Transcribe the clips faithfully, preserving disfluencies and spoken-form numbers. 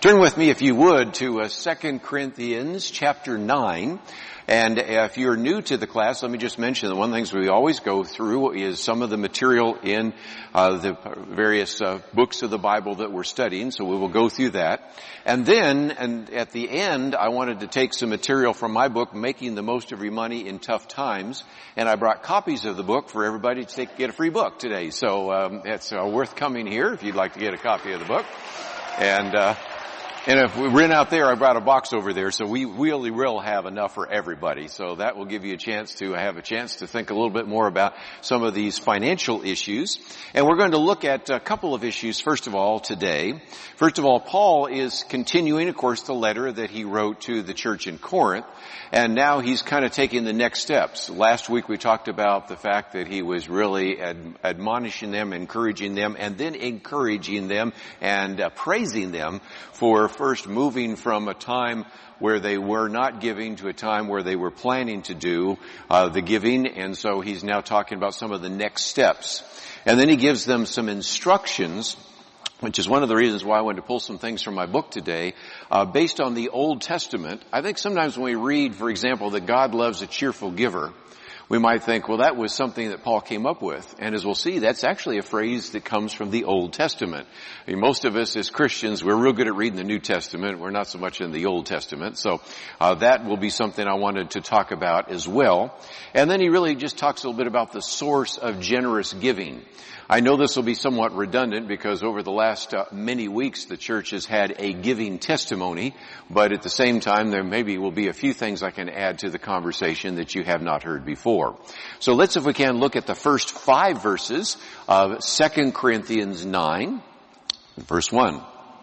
Turn with me, if you would, to uh, Second Corinthians chapter nine. And if you're new to the class, let me just mention that one of the things we always go through is some of the material in uh, the various uh, books of the Bible that we're studying. So we will go through that. And then, and at the end, I wanted to take some material from my book, Making the Most of Your Money in Tough Times. And I brought copies of the book for everybody to take, get a free book today. So um, it's uh, worth coming here if you'd like to get a copy of the book. And uh And if we ran out there, I brought a box over there, so we really will have enough for everybody. So that will give you a chance to have a chance to think a little bit more about some of these financial issues. And we're going to look at a couple of issues, first of all, today. First of all, Paul is continuing, of course, the letter that he wrote to the church in Corinth. And now he's kind of taking the next steps. Last week we talked about the fact that he was really ad- admonishing them, encouraging them, and then encouraging them and uh, praising them for first moving from a time where they were not giving to a time where they were planning to do uh, the giving. And so he's now talking about some of the next steps. And then he gives them some instructions, which is one of the reasons why I wanted to pull some things from my book today, uh, based on the Old Testament. I think sometimes when we read, for example, that God loves a cheerful giver, we might think, well, that was something that Paul came up with. And as we'll see, that's actually a phrase that comes from the Old Testament. I mean, most of us as Christians, we're real good at reading the New Testament. We're not so much in the Old Testament. So uh, that will be something I wanted to talk about as well. And then he really just talks a little bit about the source of generous giving. I know this will be somewhat redundant because over the last uh, many weeks the church has had a giving testimony, but at the same time there maybe will be a few things I can add to the conversation that you have not heard before. So let's, if we can, look at the first five verses of Second Corinthians nine, verse one.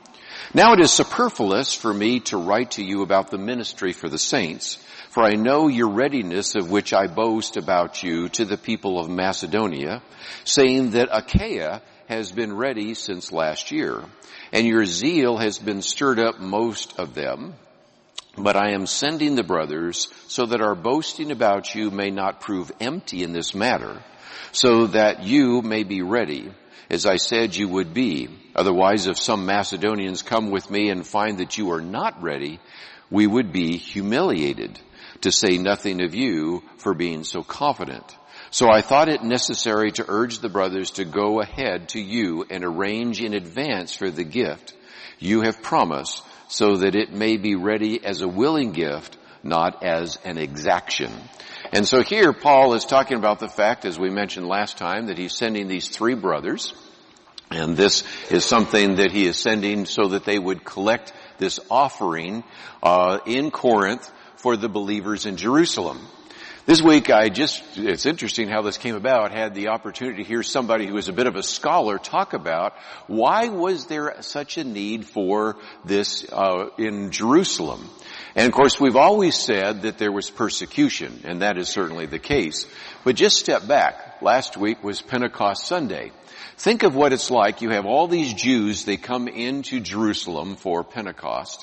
Now it is superfluous for me to write to you about the ministry for the saints, for I know your readiness, of which I boast about you to the people of Macedonia, saying that Achaia has been ready since last year, and your zeal has been stirred up most of them. But I am sending the brothers so that our boasting about you may not prove empty in this matter, so that you may be ready, as I said you would be. Otherwise, if some Macedonians come with me and find that you are not ready, we would be humiliated, to say nothing of you for being so confident. So I thought it necessary to urge the brothers to go ahead to you and arrange in advance for the gift you have promised, so that it may be ready as a willing gift, not as an exaction. And so here Paul is talking about the fact, as we mentioned last time, that he's sending these three brothers. And this is something that he is sending so that they would collect this offering uh in Corinth for the believers in Jerusalem. This week I just, it's interesting how this came about, had the opportunity to hear somebody who is a bit of a scholar talk about why was there such a need for this uh in Jerusalem. And of course we've always said that there was persecution, and that is certainly the case. But just step back. Last week was Pentecost Sunday. Think of what it's like. You have all these Jews, they come into Jerusalem for Pentecost.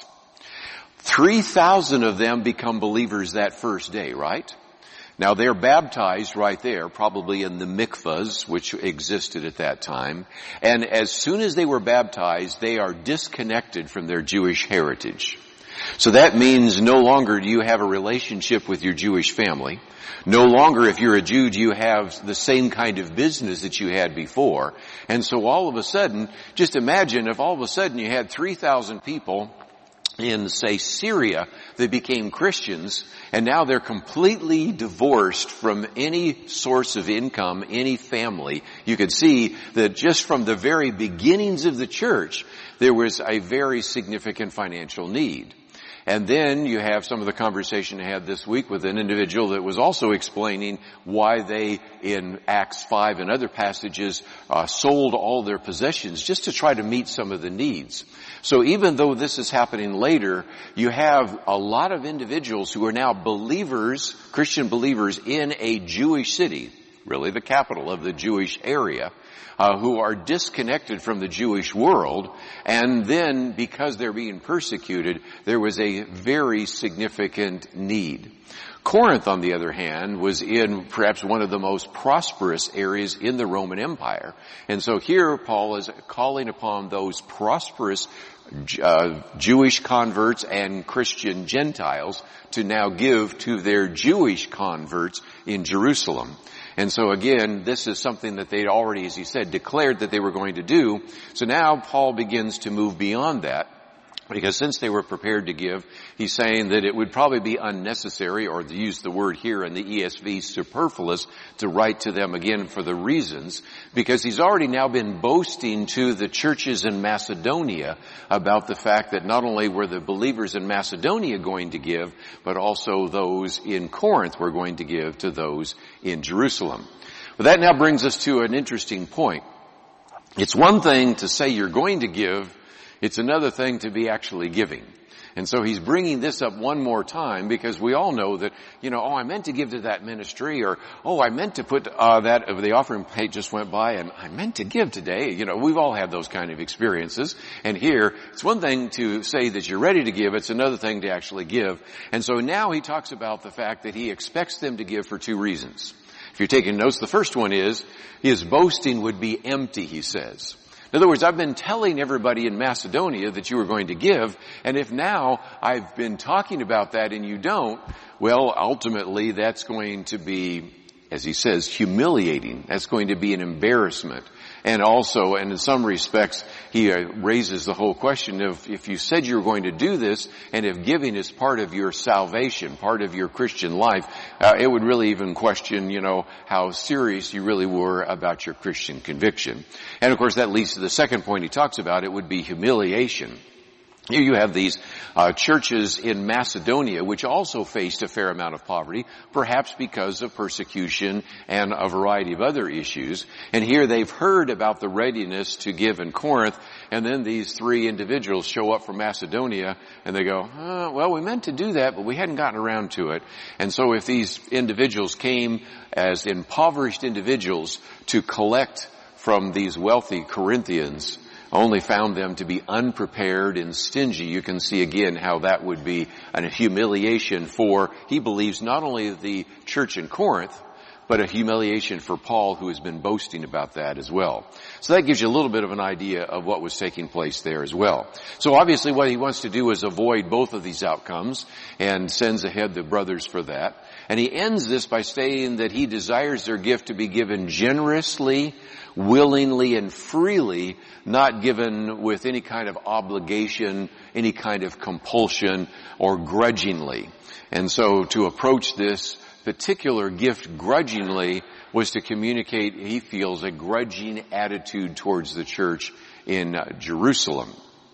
three thousand of them become believers that first day, right? Now they're baptized right there, probably in the mikvahs, which existed at that time. And as soon as they were baptized, they are disconnected from their Jewish heritage. So that means no longer do you have a relationship with your Jewish family. No longer, if you're a Jew, do you have the same kind of business that you had before. And so all of a sudden, just imagine if all of a sudden you had three thousand people in, say, Syria that became Christians, and now they're completely divorced from any source of income, any family. You could see that just from the very beginnings of the church, there was a very significant financial need. And then you have some of the conversation I had this week with an individual that was also explaining why they, in Acts five and other passages, uh, sold all their possessions just to try to meet some of the needs. So even though this is happening later, you have a lot of individuals who are now believers, Christian believers in a Jewish city, really the capital of the Jewish area, Uh, who are disconnected from the Jewish world, and then because they're being persecuted, there was a very significant need. Corinth, on the other hand, was in perhaps one of the most prosperous areas in the Roman Empire. And so here Paul is calling upon those prosperous uh, Jewish converts and Christian Gentiles to now give to their Jewish converts in Jerusalem. And so again, this is something that they'd already, as he said, declared that they were going to do. So now Paul begins to move beyond that. Because since they were prepared to give, he's saying that it would probably be unnecessary, or to use the word here in the E S V, superfluous, to write to them again for the reasons, because he's already now been boasting to the churches in Macedonia about the fact that not only were the believers in Macedonia going to give, but also those in Corinth were going to give to those in Jerusalem. But that now brings us to an interesting point. It's one thing to say you're going to give, it's another thing to be actually giving. And so he's bringing this up one more time because we all know that, you know, oh, I meant to give to that ministry, or, oh, I meant to put uh, that, the offering plate just went by and I meant to give today. You know, we've all had those kind of experiences. And here, it's one thing to say that you're ready to give, it's another thing to actually give. And so now he talks about the fact that he expects them to give for two reasons. If you're taking notes, the first one is, his boasting would be empty, he says. In other words, I've been telling everybody in Macedonia that you were going to give, and if now I've been talking about that and you don't, well, ultimately that's going to be, as he says, humiliating. That's going to be an embarrassment. And also, and in some respects, he raises the whole question of if you said you were going to do this, and if giving is part of your salvation, part of your Christian life, uh, it would really even question, you know, how serious you really were about your Christian conviction. And of course, that leads to the second point he talks about. It would be humiliation. Here you have these uh, churches in Macedonia which also faced a fair amount of poverty, perhaps because of persecution and a variety of other issues. And here they've heard about the readiness to give in Corinth, and then these three individuals show up from Macedonia and they go, oh, well, we meant to do that, but we hadn't gotten around to it. And so if these individuals came as impoverished individuals to collect from these wealthy Corinthians, only found them to be unprepared and stingy, you can see again how that would be a humiliation for, he believes, not only the church in Corinth, but a humiliation for Paul, who has been boasting about that as well. So that gives you a little bit of an idea of what was taking place there as well. So obviously what he wants to do is avoid both of these outcomes, and sends ahead the brothers for that. And he ends this by saying that he desires their gift to be given generously, willingly, and freely, not given with any kind of obligation, any kind of compulsion, or grudgingly. And so to approach this particular gift grudgingly was to communicate, he feels, a grudging attitude towards the church in uh, Jerusalem.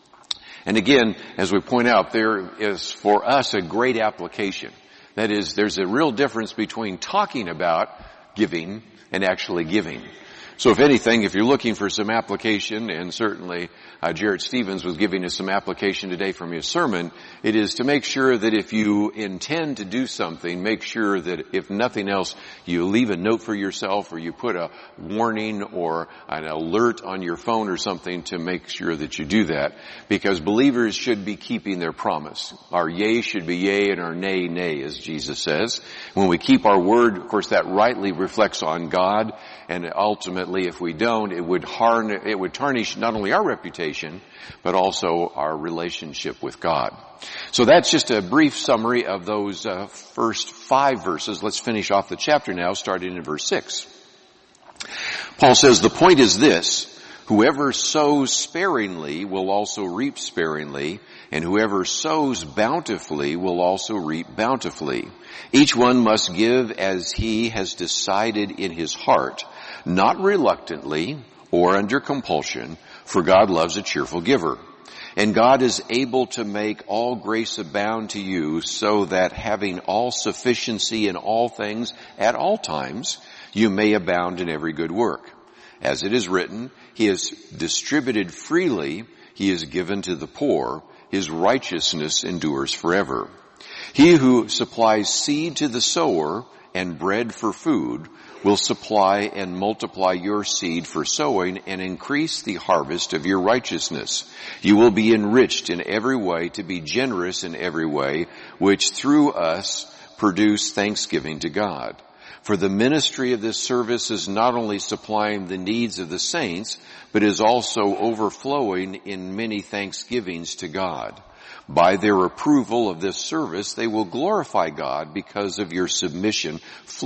And again, as we point out, there is for us a great application. That is, there's a real difference between talking about giving and actually giving. So if anything, if you're looking for some application, and certainly uh, Jared Stevens was giving us some application today from his sermon, it is to make sure that if you intend to do something, make sure that if nothing else, you leave a note for yourself, or you put a warning or an alert on your phone or something to make sure that you do that, because believers should be keeping their promise. Our yea should be yea and our nay, nay, as Jesus says. When we keep our word, of course, that rightly reflects on God, and ultimately, if we don't, it would harm, it would tarnish not only our reputation, but also our relationship with God. So that's just a brief summary of those uh, first five verses. Let's finish off the chapter now, starting in verse six. Paul says, the point is this: whoever sows sparingly will also reap sparingly, and whoever sows bountifully will also reap bountifully. Each one must give as he has decided in his heart, not reluctantly or under compulsion, for God loves a cheerful giver. And God is able to make all grace abound to you, so that having all sufficiency in all things at all times, you may abound in every good work. As it is written, he has distributed freely, he has given to the poor, his righteousness endures forever. He who supplies seed to the sower and bread for food will supply and multiply your seed for sowing and increase the harvest of your righteousness. You will be enriched in every way to be generous in every way, which through us produce thanksgiving to God. For the ministry of this service is not only supplying the needs of the saints, but is also overflowing in many thanksgivings to God. By their approval of this service, they will glorify God because of your submission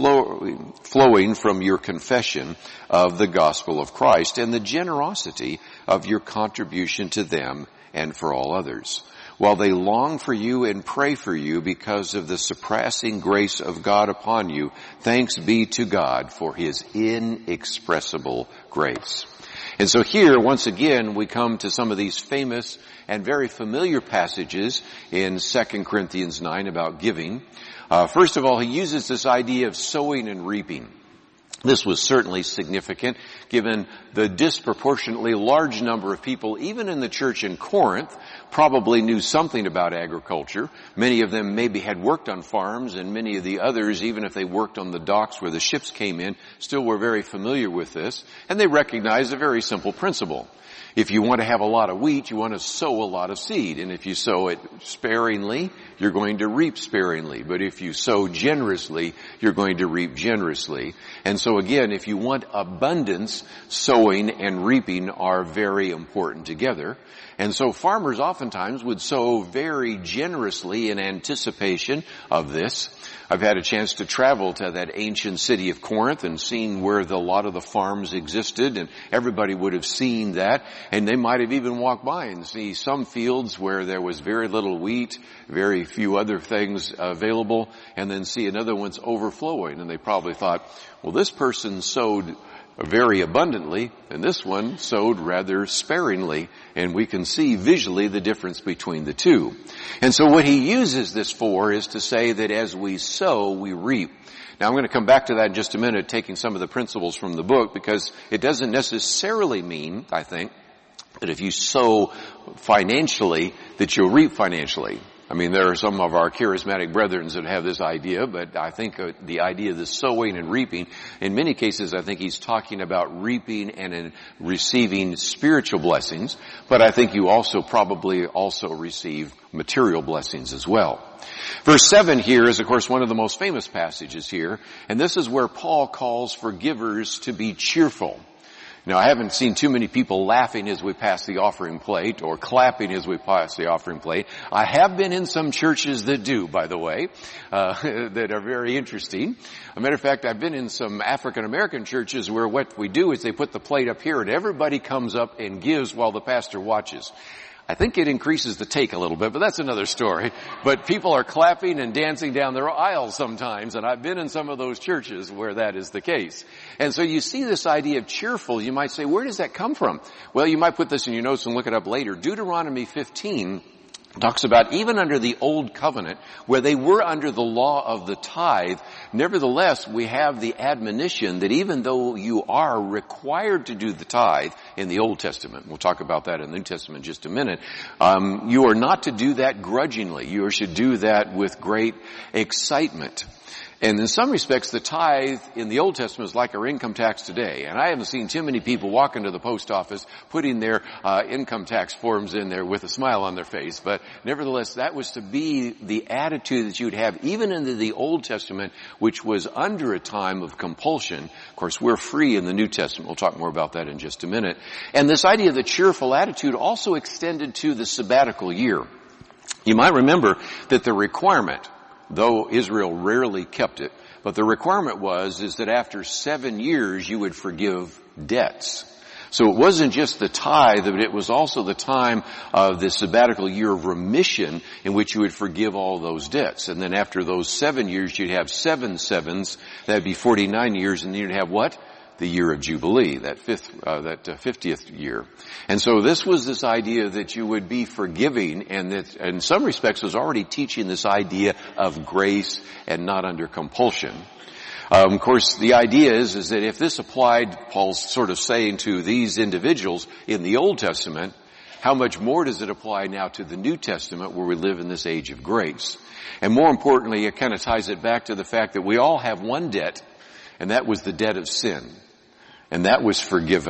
flow, flowing from your confession of the gospel of Christ and the generosity of your contribution to them and for all others. While they long for you and pray for you because of the surpassing grace of God upon you, thanks be to God for his inexpressible grace. And so here, once again, we come to some of these famous and very familiar passages in Second Corinthians nine about giving. Uh, first of all, he uses this idea of sowing and reaping. This was certainly significant given the disproportionately large number of people, even in the church in Corinth, probably knew something about agriculture. Many of them maybe had worked on farms, and many of the others, even if they worked on the docks where the ships came in, still were very familiar with this. And they recognized a very simple principle. If you want to have a lot of wheat, you want to sow a lot of seed. And if you sow it sparingly, you're going to reap sparingly. But if you sow generously, you're going to reap generously. And so again, if you want abundance, sowing and reaping are very important together. And so farmers oftentimes would sow very generously in anticipation of this. I've had a chance to travel to that ancient city of Corinth and seen where the, a lot of the farms existed, and everybody would have seen that, and they might have even walked by and see some fields where there was very little wheat, very few other things available, and then see another one's overflowing, and they probably thought, well, this person sowed very abundantly, and this one sowed rather sparingly, and we can see visually the difference between the two. And so what he uses this for is to say that as we sow, we reap. Now I'm going to come back to that in just a minute, taking some of the principles from the book, because it doesn't necessarily mean, I think, that if you sow financially, that you'll reap financially. I mean, there are some of our charismatic brethren that have this idea, but I think uh, the idea of the sowing and reaping, in many cases I think he's talking about reaping and in receiving spiritual blessings, but I think you also probably also receive material blessings as well. Verse seven here is, of course, one of the most famous passages here, and this is where Paul calls for givers to be cheerful. Now, I haven't seen too many people laughing as we pass the offering plate or clapping as we pass the offering plate. I have been in some churches that do, by the way, uh, that are very interesting. As a matter of fact, I've been in some African American churches where what we do is they put the plate up here and everybody comes up and gives while the pastor watches. I think it increases the take a little bit, but that's another story. But people are clapping and dancing down their aisles sometimes, and I've been in some of those churches where that is the case. And so you see this idea of cheerful. You might say, where does that come from? Well, you might put this in your notes and look it up later. Deuteronomy fifteen talks about even under the old covenant, where they were under the law of the tithe, nevertheless, we have the admonition that even though you are required to do the tithe in the Old Testament, we'll talk about that in the New Testament in just a minute, um, you are not to do that grudgingly. You should do that with great excitement. And in some respects, the tithe in the Old Testament is like our income tax today. And I haven't seen too many people walk into the post office putting their uh, income tax forms in there with a smile on their face. But nevertheless, that was to be the attitude that you'd have even in the, the Old Testament, which was under a time of compulsion. Of course, we're free in the New Testament. We'll talk more about that in just a minute. And this idea of the cheerful attitude also extended to the sabbatical year. You might remember that the requirement, though Israel rarely kept it, but the requirement was is that after seven years you would forgive debts. So it wasn't just the tithe, but it was also the time of the sabbatical year of remission in which you would forgive all those debts. And then after those seven years, you'd have seven sevens. That'd be forty-nine years, and then you'd have what? The year of Jubilee, that fifth, uh, that uh, fiftieth year. And so this was this idea that you would be forgiving, and that in some respects was already teaching this idea of grace and not under compulsion. Um, of course, the idea is, is that if this applied, Paul's sort of saying to these individuals in the Old Testament, how much more does it apply now to the New Testament where we live in this age of grace? And more importantly, it kind of ties it back to the fact that we all have one debt, and that was the debt of sin. And that was forgiven.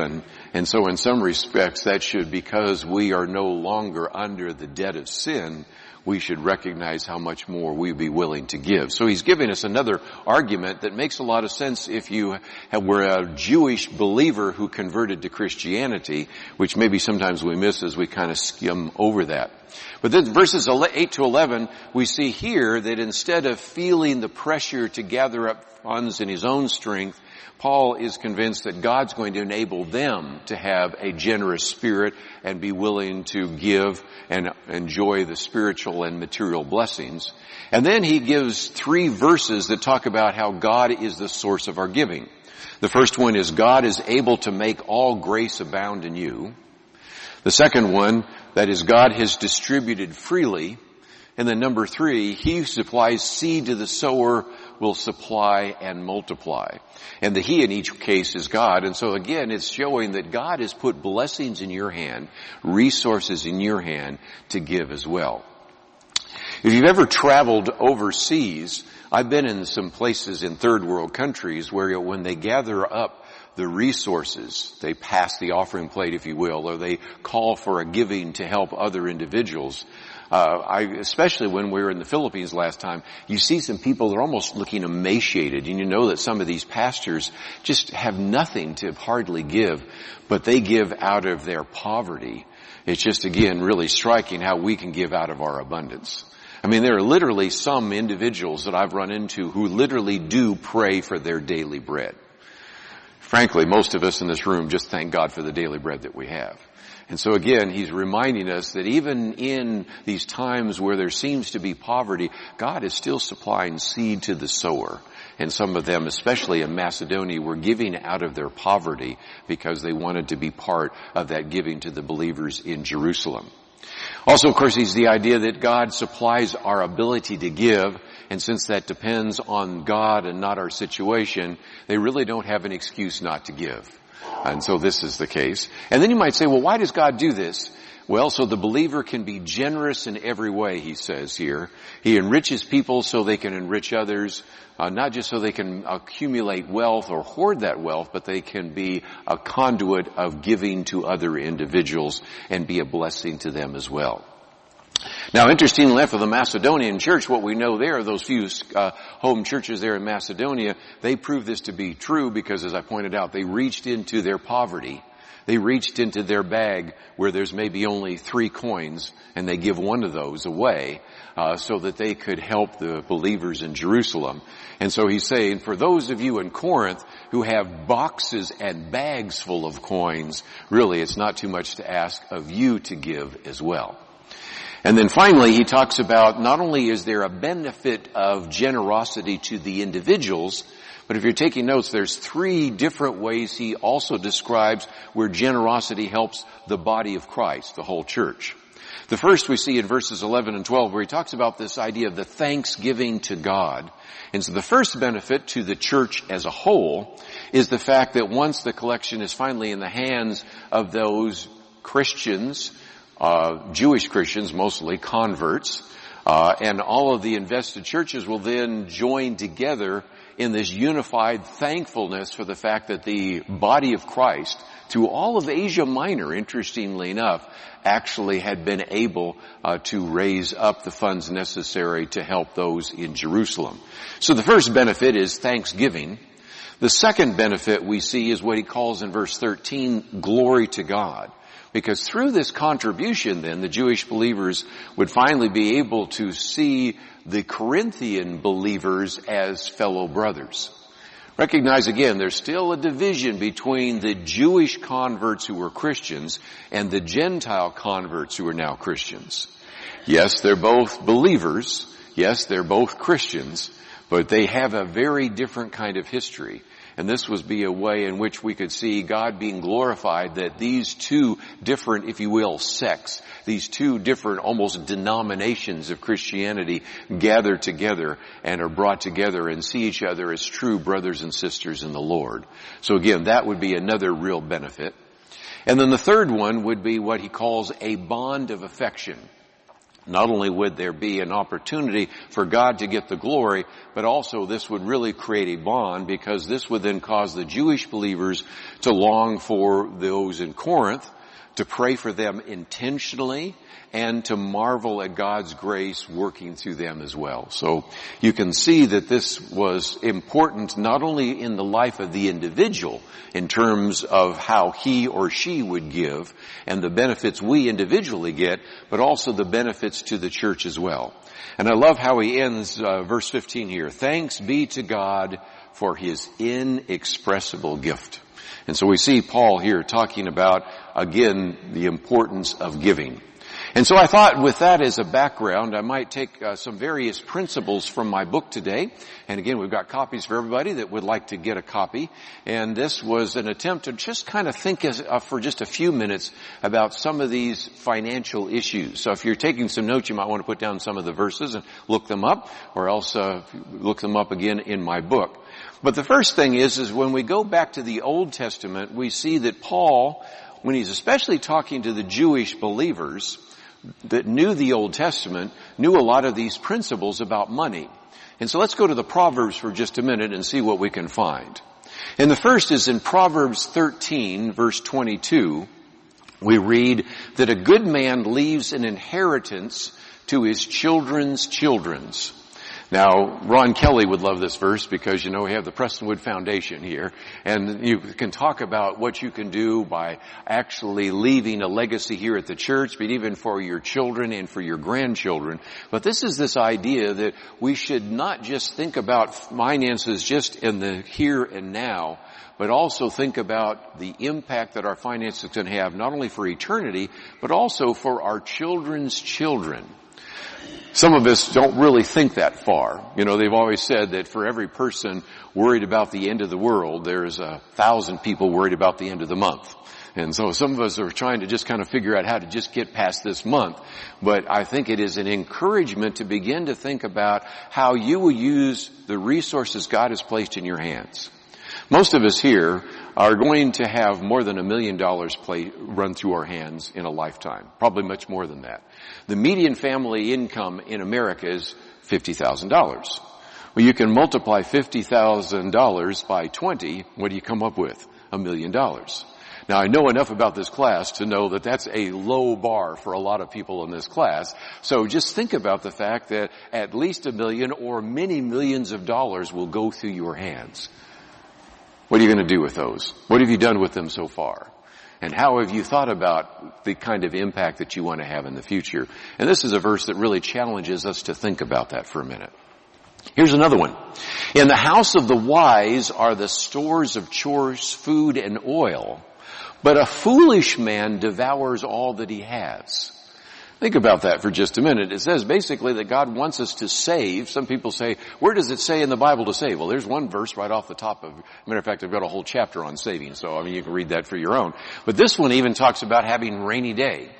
And so in some respects that should, because we are no longer under the debt of sin, we should recognize how much more we'd be willing to give. So he's giving us another argument that makes a lot of sense if you were a Jewish believer who converted to Christianity, which maybe sometimes we miss as we kind of skim over that. But then verses eight to eleven, we see here that instead of feeling the pressure to gather up funds in his own strength, Paul is convinced that God's going to enable them to have a generous spirit and be willing to give and enjoy the spiritual and material blessings. And then he gives three verses that talk about how God is the source of our giving. The first one is God is able to make all grace abound in you. The second one, that is God has distributed freely. And then number three, he who supplies seed to the sower will supply and multiply. And the he in each case is God. And so again, it's showing that God has put blessings in your hand, resources in your hand to give as well. If you've ever traveled overseas, I've been in some places in third world countries where when they gather up the resources, they pass the offering plate, if you will, or they call for a giving to help other individuals. Uh, I, especially when we were in the Philippines last time, you see some people that are almost looking emaciated, and you know that some of these pastors just have nothing to hardly give, but they give out of their poverty. It's just, again, really striking how we can give out of our abundance. I mean, there are literally some individuals that I've run into who literally do pray for their daily bread. Frankly, most of us in this room just thank God for the daily bread that we have. And so again, he's reminding us that even in these times where there seems to be poverty, God is still supplying seed to the sower. And some of them, especially in Macedonia, were giving out of their poverty because they wanted to be part of that giving to the believers in Jerusalem. Also, of course, he's the idea that God supplies our ability to give, and since that depends on God and not our situation, they really don't have an excuse not to give. And so this is the case. And then you might say, well, why does God do this? Well, so the believer can be generous in every way, he says here. He enriches people so they can enrich others, uh, not just so they can accumulate wealth or hoard that wealth, but they can be a conduit of giving to other individuals and be a blessing to them as well. Now, interestingly enough, for the Macedonian church, what we know there, those few uh, home churches there in Macedonia, they proved this to be true because, as I pointed out, they reached into their poverty. They reached into their bag where there's maybe only three coins, and they give one of those away uh, so that they could help the believers in Jerusalem. And so he's saying, for those of you in Corinth who have boxes and bags full of coins, really it's not too much to ask of you to give as well. And then finally, he talks about not only is there a benefit of generosity to the individuals, but if you're taking notes, there's three different ways he also describes where generosity helps the body of Christ, the whole church. The first we see in verses eleven and twelve, where he talks about this idea of the thanksgiving to God. And so the first benefit to the church as a whole is the fact that once the collection is finally in the hands of those Christians, Uh, Jewish Christians, mostly converts, uh, and all of the invested churches will then join together in this unified thankfulness for the fact that the body of Christ, through all of Asia Minor, interestingly enough, actually had been able uh, to raise up the funds necessary to help those in Jerusalem. So the first benefit is thanksgiving. The second benefit we see is what he calls in verse thirteen, glory to God. Because through this contribution, then, the Jewish believers would finally be able to see the Corinthian believers as fellow brothers. Recognize again, there's still a division between the Jewish converts who were Christians and the Gentile converts who are now Christians. Yes, they're both believers. Yes, they're both Christians, but they have a very different kind of history. And this would be a way in which we could see God being glorified, that these two different, if you will, sects, these two different almost denominations of Christianity gather together and are brought together and see each other as true brothers and sisters in the Lord. So again, that would be another real benefit. And then the third one would be what he calls a bond of affection. not only would there be an opportunity for God to get the glory, but also this would really create a bond, because this would then cause the Jewish believers to long for those in Corinth, to pray for them intentionally, and to marvel at God's grace working through them as well. So you can see that this was important not only in the life of the individual in terms of how he or she would give and the benefits we individually get, but also the benefits to the church as well. And I love how he ends uh, verse fifteen here. Thanks be to God for his inexpressible gift. And so we see Paul here talking about, again, the importance of giving. And so I thought with that as a background, I might take uh, some various principles from my book today. And again, we've got copies for everybody that would like to get a copy. And this was an attempt to just kind of think as, uh, for just a few minutes about some of these financial issues. So if you're taking some notes, you might want to put down some of the verses and look them up, or else uh, look them up again in my book. But the first thing is, is when we go back to the Old Testament, we see that Paul, when he's especially talking to the Jewish believers that knew the Old Testament, knew a lot of these principles about money. And so let's go to the Proverbs for just a minute and see what we can find. And the first is in Proverbs thirteen, verse twenty-two. We read that a good man leaves an inheritance to his children's children's. Now, Ron Kelly would love this verse because, you know, we have the Prestonwood Foundation here, and you can talk about what you can do by actually leaving a legacy here at the church, but even for your children and for your grandchildren. But this is this idea that we should not just think about finances just in the here and now, but also think about the impact that our finances can have, not only for eternity, but also for our children's children. Some of us don't really think that far. You know, they've always said that for every person worried about the end of the world, there's a thousand people worried about the end of the month. And so some of us are trying to just kind of figure out how to just get past this month. But I think it is an encouragement to begin to think about how you will use the resources God has placed in your hands. Most of us here are going to have more than a million dollars play, run through our hands in a lifetime. Probably much more than that. The median family income in America is fifty thousand dollars. Well, you can multiply fifty thousand dollars by twenty. What do you come up with? A million dollars. Now, I know enough about this class to know that that's a low bar for a lot of people in this class. So just think about the fact that at least a million or many millions of dollars will go through your hands. What are you going to do with those? What have you done with them so far? And how have you thought about the kind of impact that you want to have in the future? And this is a verse that really challenges us to think about that for a minute. Here's another one. In the house of the wise are the stores of choice food and oil, but a foolish man devours all that he has. Think about that for just a minute. It says basically that God wants us to save. Some people say, where does it say in the Bible to save? Well, there's one verse right off the top of, matter of fact, I've got a whole chapter on saving, so I mean you can read that for your own. But this one even talks about having rainy day.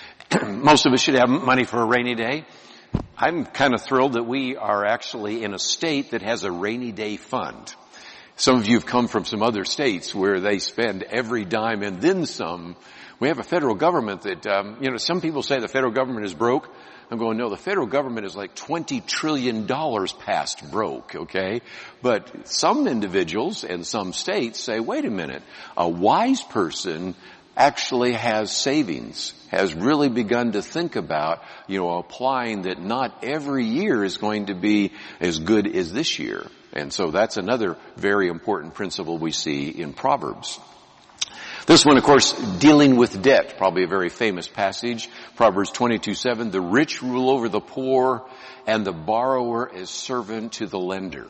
Most of us should have money for a rainy day. I'm kind of thrilled that we are actually in a state that has a rainy day fund. Some of you have come from some other states where they spend every dime and then some. We have a federal government that, um, you know, some people say the federal government is broke. I'm going, no, the federal government is like twenty trillion dollars past broke, okay? But some individuals and some states say, wait a minute, a wise person actually has savings, has really begun to think about, you know, applying that not every year is going to be as good as this year. And so that's another very important principle we see in Proverbs. This one, of course, dealing with debt, probably a very famous passage. Proverbs twenty-two seven, the rich rule over the poor, and the borrower is servant to the lender.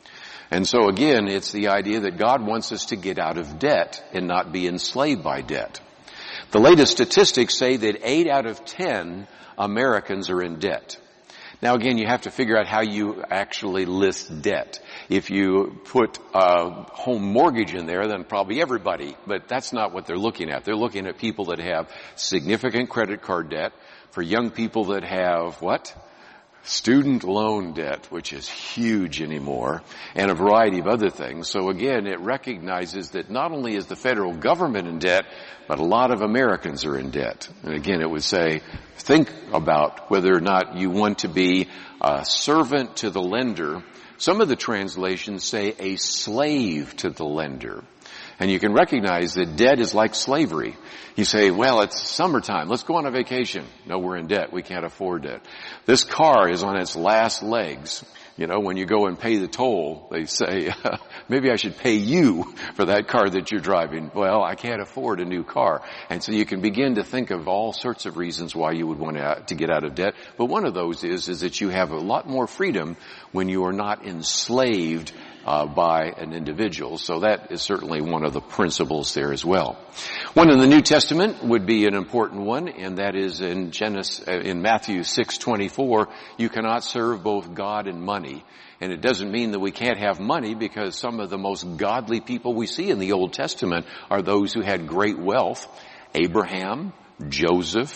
And so again, it's the idea that God wants us to get out of debt and not be enslaved by debt. The latest statistics say that eight out of ten Americans are in debt. Now again, you have to figure out how you actually list debt. If you put a home mortgage in there, then probably everybody, but that's not what they're looking at. They're looking at people that have significant credit card debt, for young people that have what? student loan debt, which is huge anymore, and a variety of other things. So again, it recognizes that not only is the federal government in debt, but a lot of Americans are in debt. And again, it would say, think about whether or not you want to be a servant to the lender. Some of the translations say a slave to the lender. And you can recognize that debt is like slavery. You say, well, it's summertime. Let's go on a vacation. No, we're in debt. We can't afford it. This car is on its last legs. You know, when you go and pay the toll, they say, maybe I should pay you for that car that you're driving. Well, I can't afford a new car. And so you can begin to think of all sorts of reasons why you would want to, to get out of debt. But one of those is, is that you have a lot more freedom when you are not enslaved Uh, by an individual. So that is certainly one of the principles there as well. One in the New Testament would be an important one, and that is in Genesis, uh, in Matthew six twenty-four, you cannot serve both God and money. And it doesn't mean that we can't have money, because some of the most godly people we see in the Old Testament are those who had great wealth. Abraham, Joseph,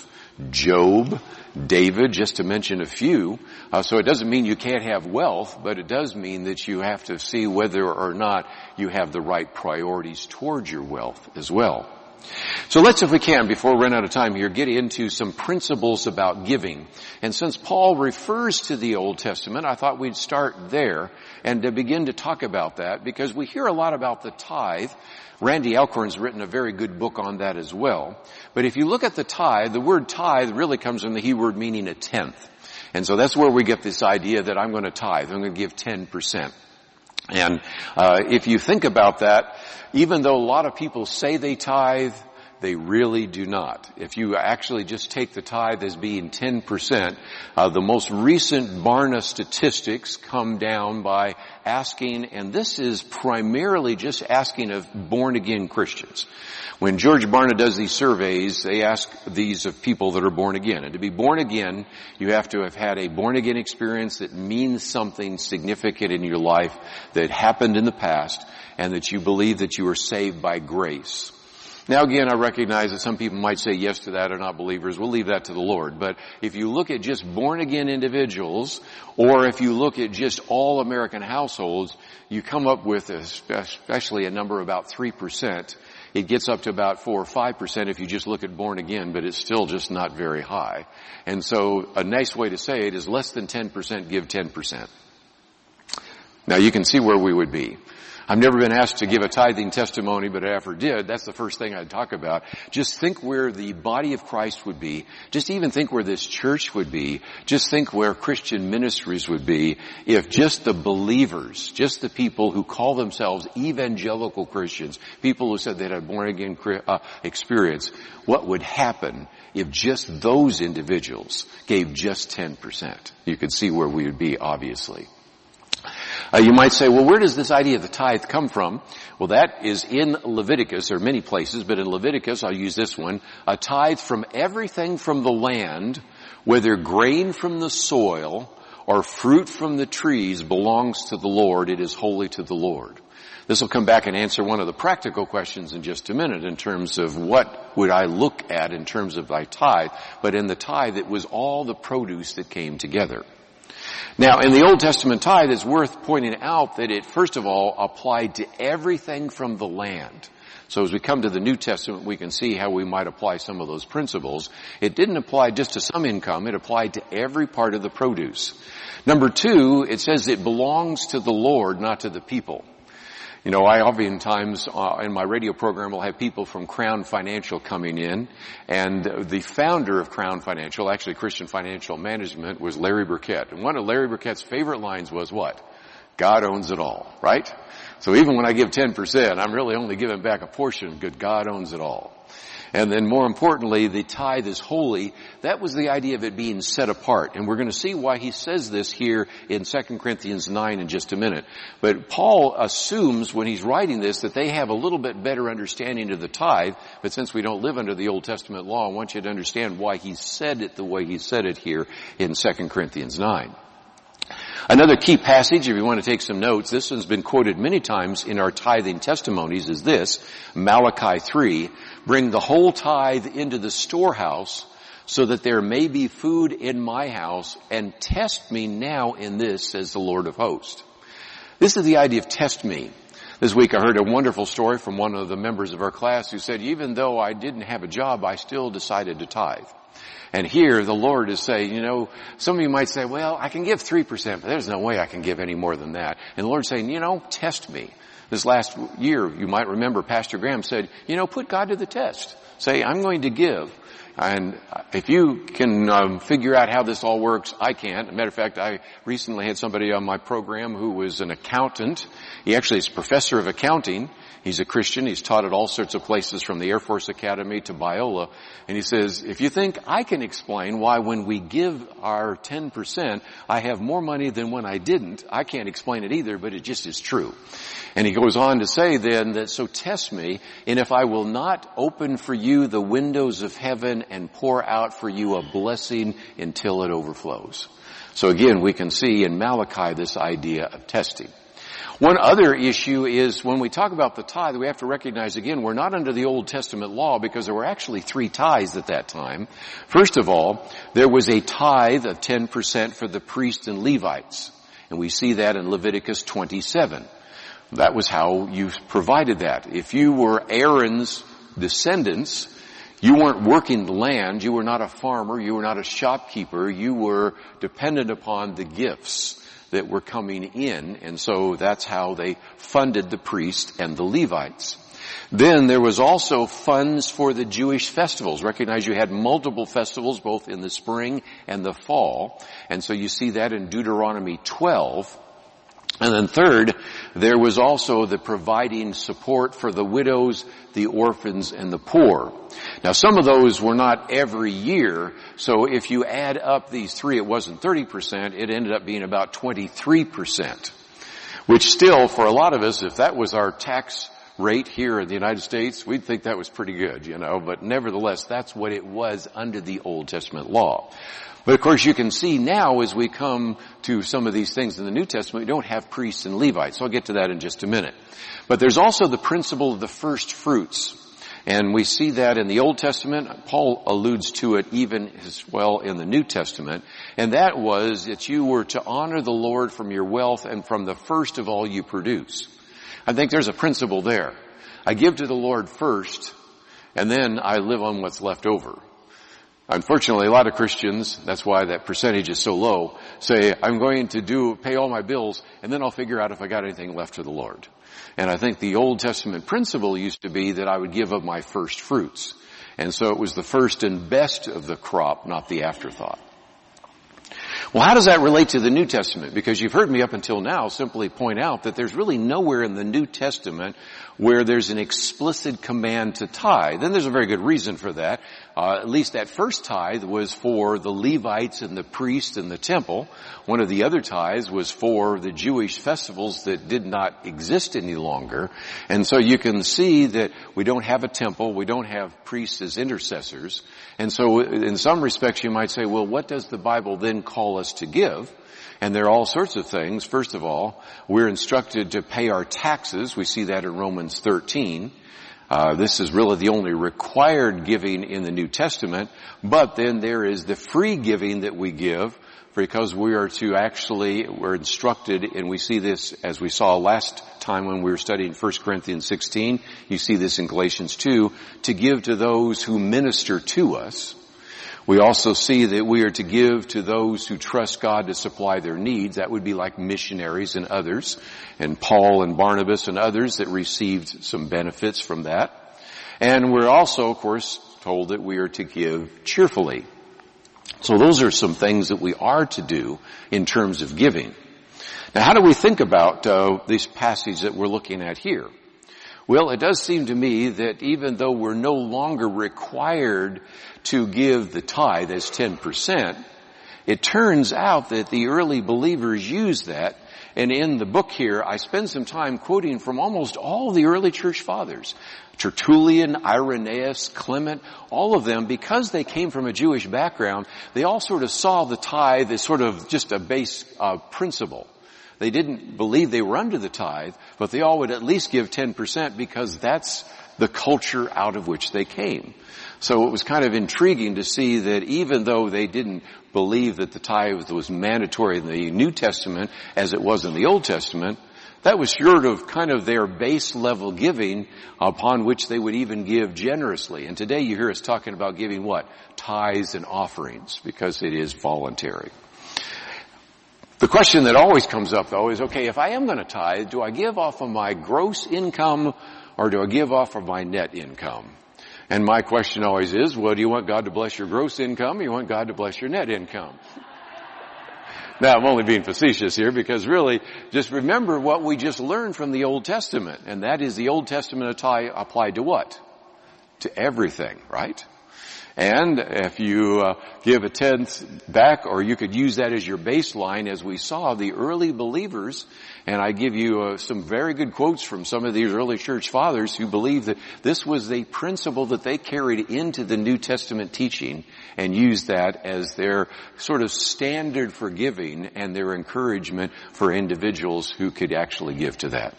Job, David, just to mention a few. Uh, so it doesn't mean you can't have wealth, but it does mean that you have to see whether or not you have the right priorities towards your wealth as well. So let's, if we can, before we run out of time here, get into some principles about giving. And since Paul refers to the Old Testament, I thought we'd start there and to begin to talk about that, because we hear a lot about the tithe. Randy Alcorn's written a very good book on that as well. But if you look at the tithe, the word tithe really comes from the Hebrew word meaning a tenth. And so that's where we get this idea that I'm going to tithe. I'm going to give ten percent. And uh if you think about that, even though a lot of people say they tithe, they really do not. If you actually just take the tithe as being ten percent, uh, the most recent Barna statistics come down by asking, and this is primarily just asking of born-again Christians. When George Barna does these surveys, they ask these of people that are born again. And to be born again, you have to have had a born-again experience that means something significant in your life that happened in the past, and that you believe that you are saved by grace. Now again, I recognize that some people might say yes to that, are not believers. We'll leave that to the Lord. But if you look at just born-again individuals, or if you look at just all American households, you come up with especially a number about three percent. It gets up to about four or five percent if you just look at born again, but it's still just not very high. And so a nice way to say it is less than ten percent give ten percent. Now you can see where we would be. I've never been asked to give a tithing testimony, but I ever did. That's the first thing I'd talk about. Just think where the body of Christ would be. Just even think where this church would be. Just think where Christian ministries would be if just the believers, just the people who call themselves evangelical Christians, people who said they had a born-again uh, experience, what would happen if just those individuals gave just ten percent? You could see where we would be, obviously. Uh, you might say, well, where does this idea of the tithe come from? Well, that is in Leviticus. There are many places, but in Leviticus, I'll use this one. A tithe from everything from the land, whether grain from the soil or fruit from the trees, belongs to the Lord. It is holy to the Lord. This will come back and answer one of the practical questions in just a minute in terms of what would I look at in terms of thy tithe. But in the tithe, it was all the produce that came together. Now, in the Old Testament tithe, it's worth pointing out that it, first of all, applied to everything from the land. So as we come to the New Testament, we can see how we might apply some of those principles. It didn't apply just to some income. It applied to every part of the produce. Number two, it says it belongs to the Lord, not to the people. You know, I oftentimes uh, in my radio program will have people from Crown Financial coming in, and the founder of Crown Financial, actually Christian Financial Management, was Larry Burkett. And one of Larry Burkett's favorite lines was what? God owns it all, right? So even when I give ten percent, I'm really only giving back a portion, because God owns it all. And then more importantly, the tithe is holy. That was the idea of it being set apart. And we're going to see why he says this here in Second Corinthians nine in just a minute. But Paul assumes when he's writing this that they have a little bit better understanding of the tithe. But since we don't live under the Old Testament law, I want you to understand why he said it the way he said it here in Second Corinthians nine. Another key passage, if you want to take some notes, this one's been quoted many times in our tithing testimonies, is this, Malachi three, bring the whole tithe into the storehouse, so that there may be food in my house, and test me now in this, says the Lord of hosts. This is the idea of test me. This week I heard a wonderful story from one of the members of our class who said, even though I didn't have a job, I still decided to tithe. And here the Lord is saying, you know, some of you might say, well, I can give three percent, but there's no way I can give any more than that. And the Lord's saying, you know, test me. This last year, you might remember Pastor Graham said, you know, put God to the test. Say, I'm going to give. And if you can um, figure out how this all works, I can't. As a matter of fact, I recently had somebody on my program who was an accountant. He actually is a professor of accounting. He's a Christian. He's taught at all sorts of places from the Air Force Academy to Biola. And he says, if you think I can explain why when we give our ten percent, I have more money than when I didn't, I can't explain it either, but it just is true. And he goes on to say then that, so test me, and if I will not open for you the windows of heaven and pour out for you a blessing until it overflows. So again, we can see in Malachi this idea of testing. One other issue is when we talk about the tithe, we have to recognize again, we're not under the Old Testament law because there were actually three tithes at that time. First of all, there was a tithe of ten percent for the priests and Levites. And we see that in Leviticus twenty-seven. That was how you provided that. If you were Aaron's descendants, you weren't working the land, you were not a farmer, you were not a shopkeeper, you were dependent upon the gifts that were coming in, and so that's how they funded the priests and the Levites. Then there was also funds for the Jewish festivals. Recognize you had multiple festivals both in the spring and the fall, and so you see that in Deuteronomy twelve. And then third, there was also the providing support for the widows, the orphans, and the poor. Now some of those were not every year, so if you add up these three, it wasn't thirty percent, it ended up being about twenty-three percent. Which still, for a lot of us, if that was our tax rate here in the United States, we'd think that was pretty good, you know, but nevertheless, that's what it was under the Old Testament law. But of course you can see now as we come to some of these things in the New Testament, we don't have priests and Levites. So I'll get to that in just a minute. But there's also the principle of the first fruits. And we see that in the Old Testament. Paul alludes to it even as well in the New Testament. And that was that you were to honor the Lord from your wealth and from the first of all you produce. I think there's a principle there. I give to the Lord first, and then I live on what's left over. Unfortunately, a lot of Christians, that's why that percentage is so low, say, I'm going to do, pay all my bills, and then I'll figure out if I got anything left for the Lord. And I think the Old Testament principle used to be that I would give of my first fruits. And so it was the first and best of the crop, not the afterthought. Well, how does that relate to the New Testament? Because you've heard me up until now simply point out that there's really nowhere in the New Testament where there's an explicit command to tithe. And there's a very good reason for that. Uh, at least that first tithe was for the Levites and the priests in the temple. One of the other tithes was for the Jewish festivals that did not exist any longer. And so you can see that we don't have a temple, we don't have priests as intercessors. And so in some respects you might say, well, what does the Bible then call us to give? And there are all sorts of things. First of all, we're instructed to pay our taxes. We see that in Romans thirteen. Uh, this is really the only required giving in the New Testament. But then there is the free giving that we give because we are to actually, we're instructed, and we see this as we saw last time when we were studying First Corinthians sixteen. You see this in Galatians two, to give to those who minister to us. We also see that we are to give to those who trust God to supply their needs. That would be like missionaries and others, and Paul and Barnabas and others that received some benefits from that. And we're also, of course, told that we are to give cheerfully. So those are some things that we are to do in terms of giving. Now, how do we think about uh, this passage that we're looking at here? Well, it does seem to me that even though we're no longer required to give the tithe as ten percent, it turns out that the early believers used that. And in the book here, I spend some time quoting from almost all the early church fathers. Tertullian, Irenaeus, Clement, all of them, because they came from a Jewish background, they all sort of saw the tithe as sort of just a base uh, principle. They didn't believe they were under the tithe, but they all would at least give ten percent because that's the culture out of which they came. So it was kind of intriguing to see that even though they didn't believe that the tithe was mandatory in the New Testament as it was in the Old Testament, that was sort of kind of their base level giving upon which they would even give generously. And today you hear us talking about giving what? Tithes and offerings, because it is voluntary. The question that always comes up though is, okay, if I am going to tithe, do I give off of my gross income or do I give off of my net income? And my question always is, well, do you want God to bless your gross income or do you want God to bless your net income? Now, I'm only being facetious here because really, just remember what we just learned from the Old Testament. And that is the Old Testament applied to what? To everything, right? And if you uh, give a tenth back, or you could use that as your baseline, as we saw the early believers, and I give you uh, some very good quotes from some of these early church fathers who believed that this was a principle that they carried into the New Testament teaching and used that as their sort of standard for giving and their encouragement for individuals who could actually give to that.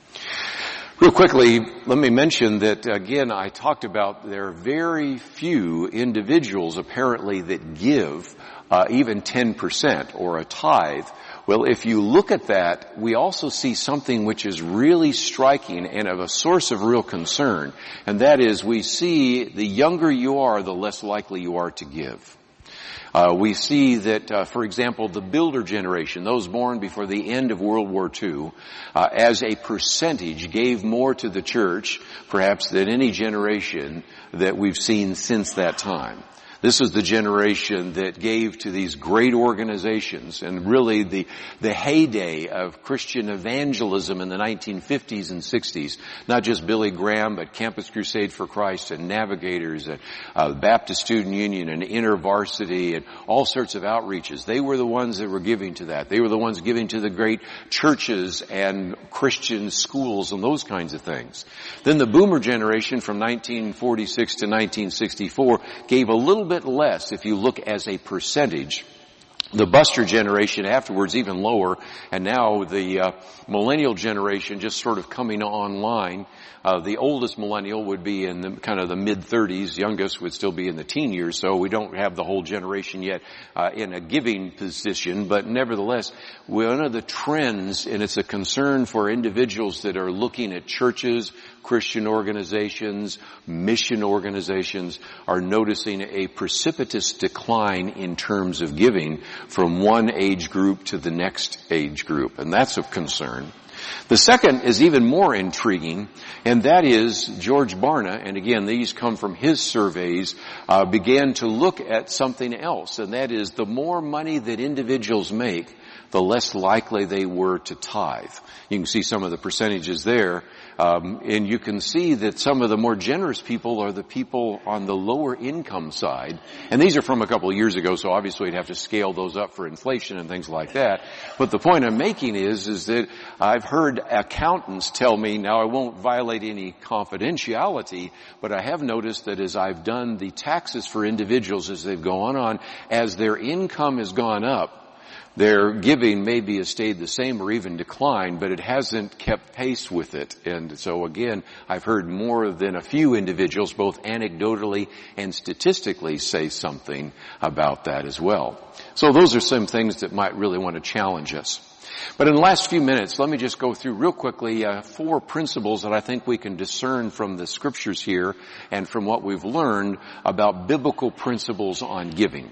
Real quickly, let me mention that, again, I talked about there are very few individuals apparently that give uh, even ten percent or a tithe. Well, if you look at that, we also see something which is really striking and of a source of real concern, and that is we see the younger you are, the less likely you are to give. Uh, we see that, uh, for example, the builder generation, those born before the end of World War Two, uh, as a percentage gave more to the church, perhaps, than any generation that we've seen since that time. This is the generation that gave to these great organizations, and really the, the heyday of Christian evangelism in the nineteen fifties and sixties. Not just Billy Graham, but Campus Crusade for Christ and Navigators and uh, Baptist Student Union and InterVarsity and all sorts of outreaches. They were the ones that were giving to that. They were the ones giving to the great churches and Christian schools and those kinds of things. Then the boomer generation from nineteen forty-six to nineteen sixty-four gave a little bit less if you look as a percentage. The buster generation afterwards even lower, and now the uh, millennial generation just sort of coming online. Uh, the oldest millennial would be in the kind of the mid-thirties. Youngest would still be in the teen years, so we don't have the whole generation yet uh, in a giving position. But nevertheless, one of the trends, and it's a concern for individuals that are looking at churches, Christian organizations, mission organizations, are noticing a precipitous decline in terms of giving from one age group to the next age group, and that's of concern. The second is even more intriguing, and that is George Barna, and again, these come from his surveys, uh, began to look at something else, and that is the more money that individuals make, the less likely they were to tithe. You can see some of the percentages there. Um, and you can see that some of the more generous people are the people on the lower income side. And these are from a couple of years ago, so obviously you'd have to scale those up for inflation and things like that. But the point I'm making is, is that I've heard accountants tell me, now I won't violate any confidentiality, but I have noticed that as I've done the taxes for individuals as they've gone on, as their income has gone up, their giving maybe has stayed the same or even declined, but it hasn't kept pace with it. And so again, I've heard more than a few individuals, both anecdotally and statistically, say something about that as well. So those are some things that might really want to challenge us. But in the last few minutes, let me just go through real quickly uh, four principles that I think we can discern from the scriptures here and from what we've learned about biblical principles on giving.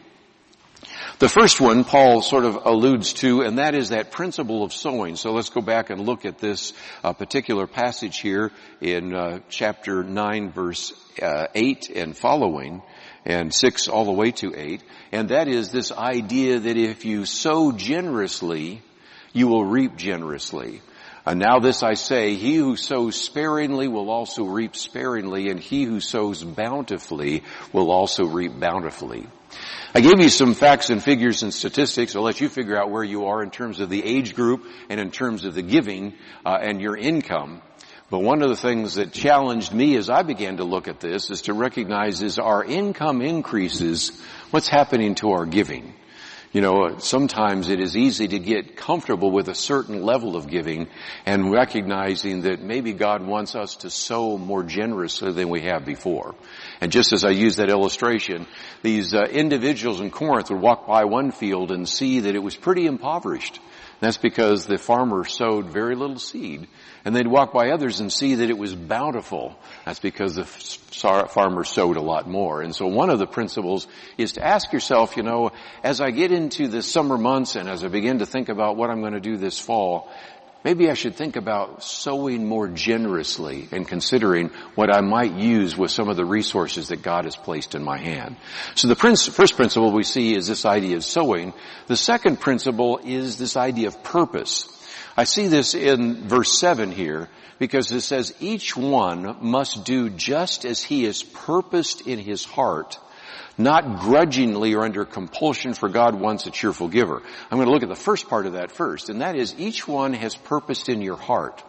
The first one Paul sort of alludes to, and that is that principle of sowing. So let's go back and look at this uh, particular passage here in uh, chapter nine, verse uh, eight and following, and six all the way to eight. And that is this idea that if you sow generously, you will reap generously. And now this I say, he who sows sparingly will also reap sparingly, and he who sows bountifully will also reap bountifully. I gave you some facts and figures and statistics. I'll let you figure out where you are in terms of the age group and in terms of the giving uh, and your income. But one of the things that challenged me as I began to look at this is to recognize as our income increases, what's happening to our giving? You know, sometimes it is easy to get comfortable with a certain level of giving and recognizing that maybe God wants us to sow more generously than we have before. And just as I used that illustration, these uh, individuals in Corinth would walk by one field and see that it was pretty impoverished. That's because the farmer sowed very little seed. And they'd walk by others and see that it was bountiful. That's because the farmer sowed a lot more. And so one of the principles is to ask yourself, you know, as I get into the summer months and as I begin to think about what I'm going to do this fall, maybe I should think about sowing more generously and considering what I might use with some of the resources that God has placed in my hand. So the prin- first principle we see is this idea of sowing. The second principle is this idea of purpose. I see this in verse seven here because it says, each one must do just as he has purposed in his heart, not grudgingly or under compulsion, for God wants a cheerful giver. I'm going to look at the first part of that first, and that is each one has purposed in your heart.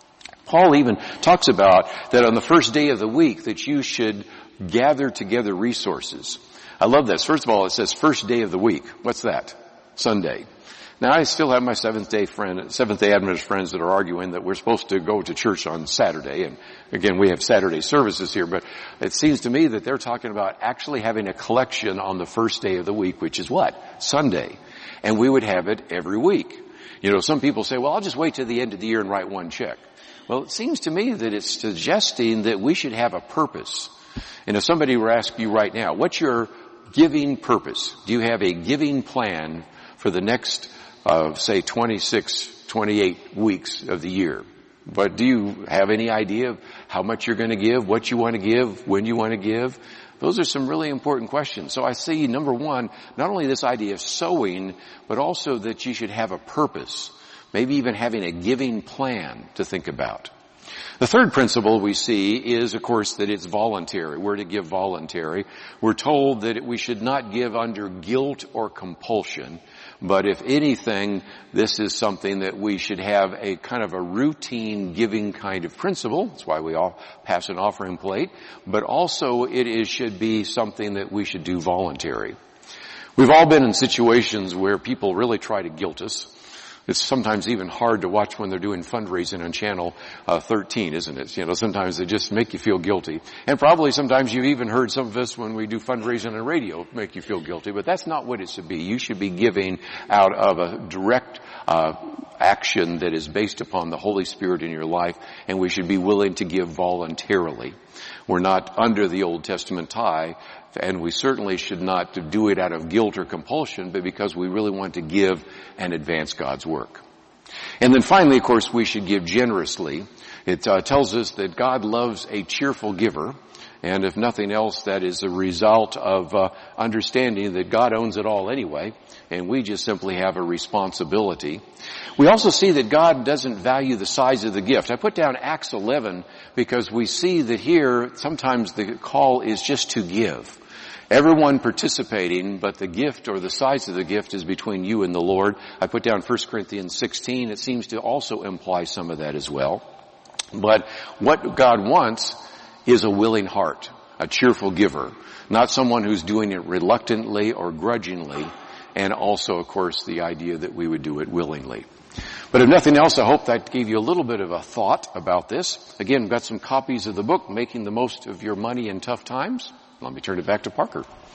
Paul even talks about that on the first day of the week that you should gather together resources. I love this. First of all, it says first day of the week. What's that? Sunday. Now, I still have my Seventh-day friend, Seventh-day Adventist friends that are arguing that we're supposed to go to church on Saturday. And again, we have Saturday services here, but it seems to me that they're talking about actually having a collection on the first day of the week, which is what? Sunday. And we would have it every week. You know, some people say, well, I'll just wait till the end of the year and write one check. Well, it seems to me that it's suggesting that we should have a purpose. And if somebody were to ask you right now, what's your giving purpose? Do you have a giving plan for the next Uh, say twenty-six, twenty-eight weeks of the year? But do you have any idea of how much you're going to give, what you want to give, when you want to give? Those are some really important questions. So I see, number one, not only this idea of sowing, but also that you should have a purpose, maybe even having a giving plan to think about. The third principle we see is, of course, that it's voluntary. We're to give voluntary. We're told that we should not give under guilt or compulsion. But if anything, this is something that we should have a kind of a routine giving kind of principle. That's why we all pass an offering plate. But also it is, should be something that we should do voluntary. We've all been in situations where people really try to guilt us. It's sometimes even hard to watch when they're doing fundraising on Channel uh, thirteen, isn't it? You know, sometimes they just make you feel guilty. And probably sometimes you've even heard some of us when we do fundraising on radio make you feel guilty. But that's not what it should be. You should be giving out of a direct uh action that is based upon the Holy Spirit in your life, and we should be willing to give voluntarily. We're not under the Old Testament tie, and we certainly should not do it out of guilt or compulsion, but because we really want to give and advance God's work. And then finally, of course, we should give generously. It uh, tells us that God loves a cheerful giver. And if nothing else, that is a result of uh, understanding that God owns it all anyway, and we just simply have a responsibility. We also see that God doesn't value the size of the gift. I put down Acts eleven because we see that here sometimes the call is just to give. Everyone participating, but the gift or the size of the gift is between you and the Lord. I put down First Corinthians sixteen. It seems to also imply some of that as well. But what God wants is a willing heart, a cheerful giver, not someone who's doing it reluctantly or grudgingly, and also, of course, the idea that we would do it willingly. But if nothing else, I hope that gave you a little bit of a thought about this. Again, we've got some copies of the book, Making the Most of Your Money in Tough Times. Let me turn it back to Parker.